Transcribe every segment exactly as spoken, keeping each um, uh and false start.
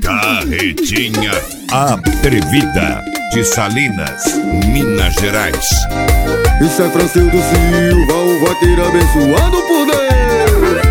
Carretinha Atrevida de Salinas, Minas Gerais. Isso é Francisco Silva, o vaqueiro abençoado por Deus.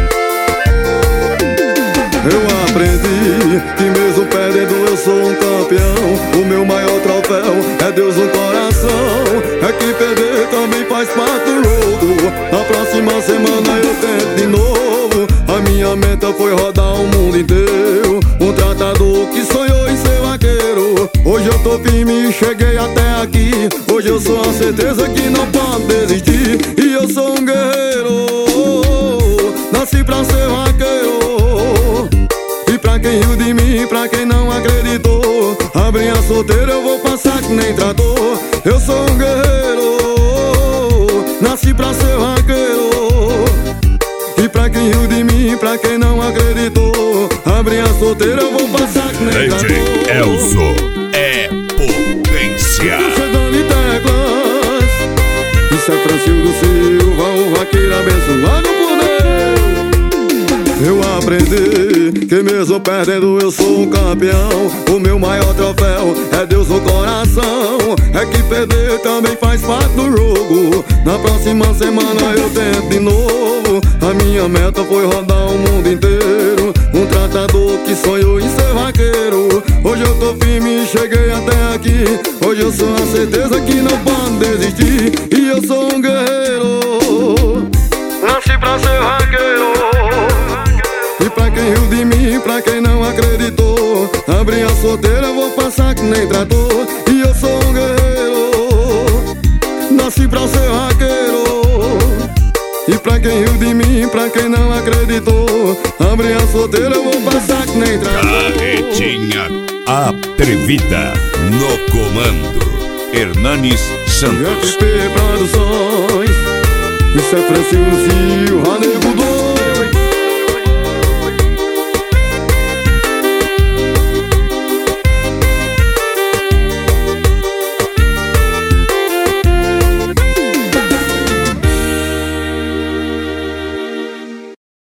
Eu aprendi que mesmo perdendo eu sou um campeão. O meu maior troféu é Deus no coração. É que perder também faz parte do jogo. Na próxima semana eu tento de novo. A minha meta foi rodar o mundo inteiro. Um tratador que sonhou em ser vaqueiro. Hoje eu tô firme e cheguei até aqui. Hoje eu sou a certeza que não pode desistir. E eu sou um guerreiro, nasci pra ser vaqueiro. E pra quem riu de mim, pra quem não acreditou, abri a solteira, eu vou passar que nem trator. Eu sou um guerreiro, nasci pra ser vaqueiro. E pra quem riu de mim, pra quem não acreditou, abri a solteira, eu vou passar que nem trator. D J Elzo é potência. Isso é Francisco Silva, o vaqueiro abençoado por Deus. Eu aprendi que mesmo perdendo eu sou um campeão. O meu maior troféu é Deus no coração. É que perder também faz parte do jogo. Na próxima semana eu tento de novo. A minha meta foi rodar o mundo inteiro. Um tratador que sonhou em ser vaqueiro. Hoje eu tô firme e cheguei até aqui. Hoje eu sou a certeza que não pode desistir. E eu sou um guerreiro, nasci pra ser vaqueiro. E pra quem riu de mim, pra quem não acreditou, abri a solteira, eu vou passar que nem trator. E eu sou um guerreiro, nasci pra ser vaqueiro. E pra quem riu de mim, pra quem não acreditou, abri a solteira, eu vou passar que nem trator. Carretinha Atrevida no comando, Hernanes Santos. F P Produções. Isso é Francisco Silva, nego doido.